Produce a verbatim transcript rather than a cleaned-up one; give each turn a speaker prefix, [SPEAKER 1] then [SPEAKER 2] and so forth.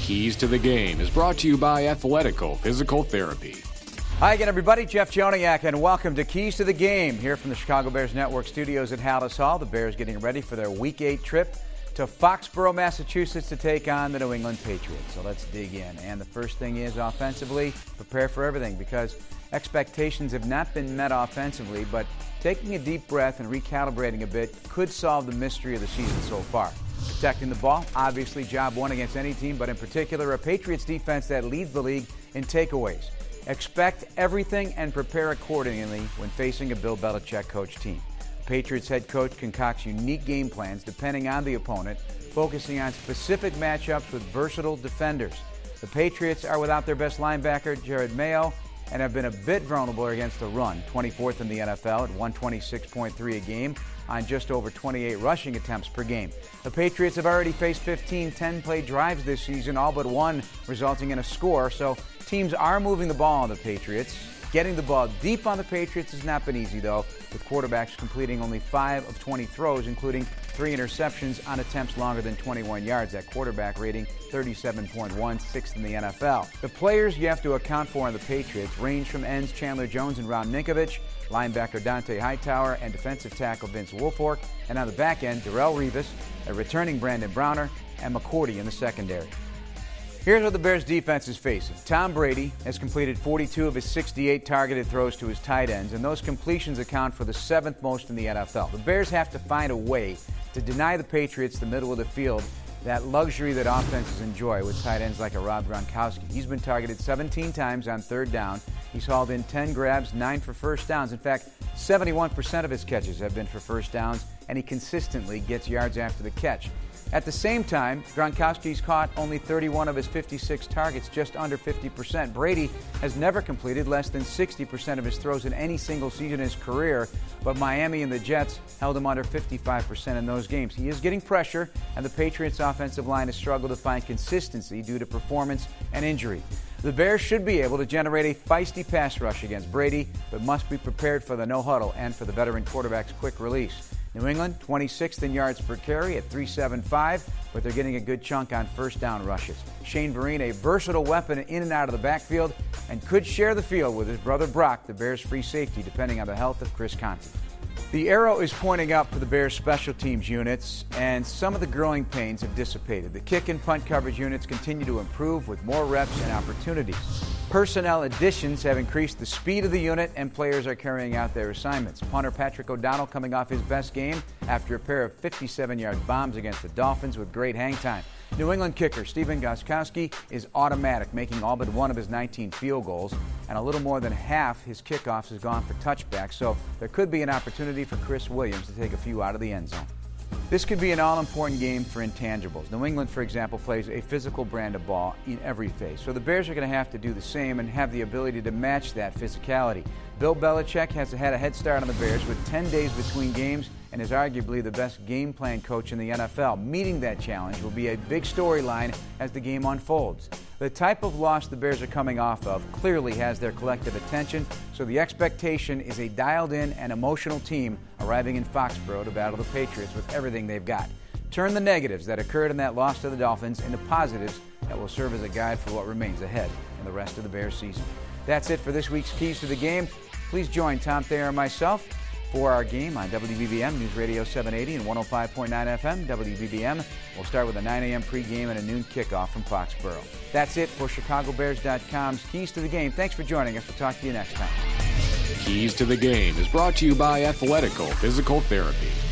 [SPEAKER 1] Keys to the Game is brought to you by Athletico Physical Therapy.
[SPEAKER 2] Hi again, everybody. Jeff Joniak, and welcome to Keys to the Game here from the Chicago Bears Network studios at Hallis Hall. The Bears getting ready for their Week eight trip to Foxborough, Massachusetts to take on the New England Patriots. So let's dig in. And the first thing is offensively, prepare for everything because expectations have not been met offensively, but taking a deep breath and recalibrating a bit could solve the mystery of the season so far. Protecting the ball, obviously job one against any team, but in particular a Patriots defense that leads the league in takeaways. Expect everything and prepare accordingly when facing a Bill Belichick coach team. Patriots head coach concocts unique game plans depending on the opponent, focusing on specific matchups with versatile defenders. The Patriots are without their best linebacker, Jared Mayo, and have been a bit vulnerable against the run, twenty-fourth in the N F L at one twenty-six point three a game on just over twenty-eight rushing attempts per game. The Patriots have already faced fifteen ten-play drives this season, all but one resulting in a score, so teams are moving the ball on the Patriots. Getting the ball deep on the Patriots has not been easy, though, with quarterbacks completing only five of twenty throws, including three interceptions on attempts longer than twenty-one yards. That quarterback rating thirty-seven point one, sixth in the N F L. The players you have to account for on the Patriots range from ends Chandler Jones and Ron Ninkovich, linebacker Dante Hightower, and defensive tackle Vince Wilfork, and on the back end, Darrelle Revis, a returning Brandon Browner, and McCourty in the secondary. Here's what the Bears defense is facing. Tom Brady has completed forty-two of his sixty-eight targeted throws to his tight ends, and those completions account for the seventh most in the N F L. The Bears have to find a way to deny the Patriots the middle of the field, that luxury that offenses enjoy with tight ends like a Rob Gronkowski. He's been targeted seventeen times on third down. He's hauled in ten grabs, nine for first downs. In fact, seventy-one percent of his catches have been for first downs, and he consistently gets yards after the catch. At the same time, Gronkowski's caught only thirty-one of his fifty-six targets, just under fifty percent. Brady has never completed less than sixty percent of his throws in any single season in his career, but Miami and the Jets held him under fifty-five percent in those games. He is getting pressure, and the Patriots' offensive line has struggled to find consistency due to performance and injury. The Bears should be able to generate a feisty pass rush against Brady, but must be prepared for the no-huddle and for the veteran quarterback's quick release. New England, twenty-sixth in yards per carry at three seventy-five, but they're getting a good chunk on first down rushes. Shane Vereen, a versatile weapon in and out of the backfield, and could share the field with his brother Brock, the Bears' free safety, depending on the health of Chris Conte. The arrow is pointing up for the Bears' special teams units, and some of the growing pains have dissipated. The kick and punt coverage units continue to improve with more reps and opportunities. Personnel additions have increased the speed of the unit, and players are carrying out their assignments. Punter Patrick O'Donnell coming off his best game after a pair of fifty-seven-yard bombs against the Dolphins with great hang time. New England kicker Stephen Gostkowski is automatic, making all but one of his nineteen field goals, and a little more than half his kickoffs has gone for touchbacks, so there could be an opportunity for Chris Williams to take a few out of the end zone. This could be an all-important game for intangibles. New England, for example, plays a physical brand of ball in every phase, so the Bears are going to have to do the same and have the ability to match that physicality. Bill Belichick has had a head start on the Bears with ten days between games and is arguably the best game plan coach in the N F L. Meeting that challenge will be a big storyline as the game unfolds. The type of loss the Bears are coming off of clearly has their collective attention, so the expectation is a dialed-in and emotional team arriving in Foxborough to battle the Patriots with everything they've got. Turn the negatives that occurred in that loss to the Dolphins into positives that will serve as a guide for what remains ahead in the rest of the Bears season. That's it for this week's Keys to the Game. Please join Tom Thayer and myself for our game on W B B M News Radio seven eighty and one oh five point nine F M W B B M. We'll start with a nine a.m. pregame and a noon kickoff from Foxborough. That's it for Chicago Bears dot com's Keys to the Game. Thanks for joining us. We'll talk to you next time.
[SPEAKER 1] Keys to the Game is brought to you by Athletico Physical Therapy.